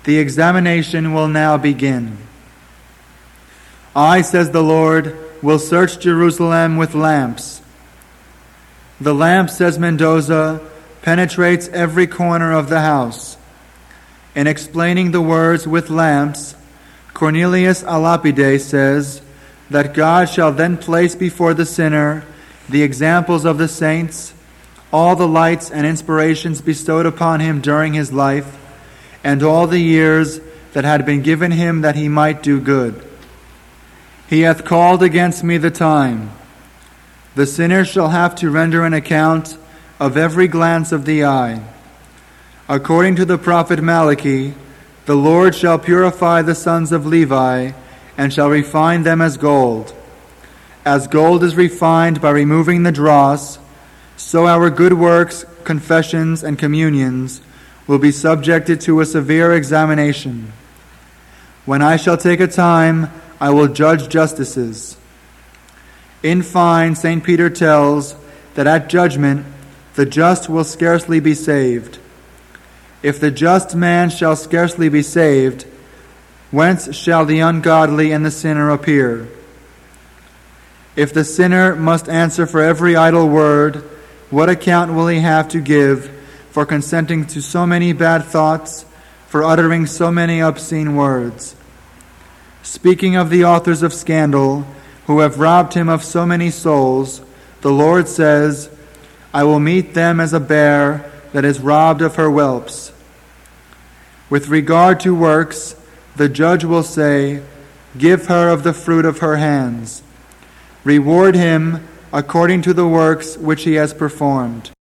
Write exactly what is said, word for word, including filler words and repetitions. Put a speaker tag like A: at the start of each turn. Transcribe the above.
A: The examination will now begin. I, says the Lord, will search Jerusalem with lamps. The lamp, says Mendoza, penetrates every corner of the house. In explaining the words with lamps, Cornelius a Lapide says that God shall then place before the sinner the examples of the saints, all the lights and inspirations bestowed upon him during his life, and all the years that had been given him that he might do good. He hath called against me the time. The sinner shall have to render an account of every glance of the eye. According to the prophet Malachi, the Lord shall purify the sons of Levi, and shall refine them as gold. As gold is refined by removing the dross, so our good works, confessions, and communions will be subjected to a severe examination. When I shall take a time, I will judge justices. In fine, Saint Peter tells that at judgment the just will scarcely be saved. If the just man shall scarcely be saved, whence shall the ungodly and the sinner appear? If the sinner must answer for every idle word, what account will he have to give for consenting to so many bad thoughts, for uttering so many obscene words? Speaking of the authors of scandal, who have robbed him of so many souls, the Lord says, I will meet them as a bear that is robbed of her whelps. With regard to works, the judge will say, give her of the fruit of her hands. Reward him according to the works which he has performed.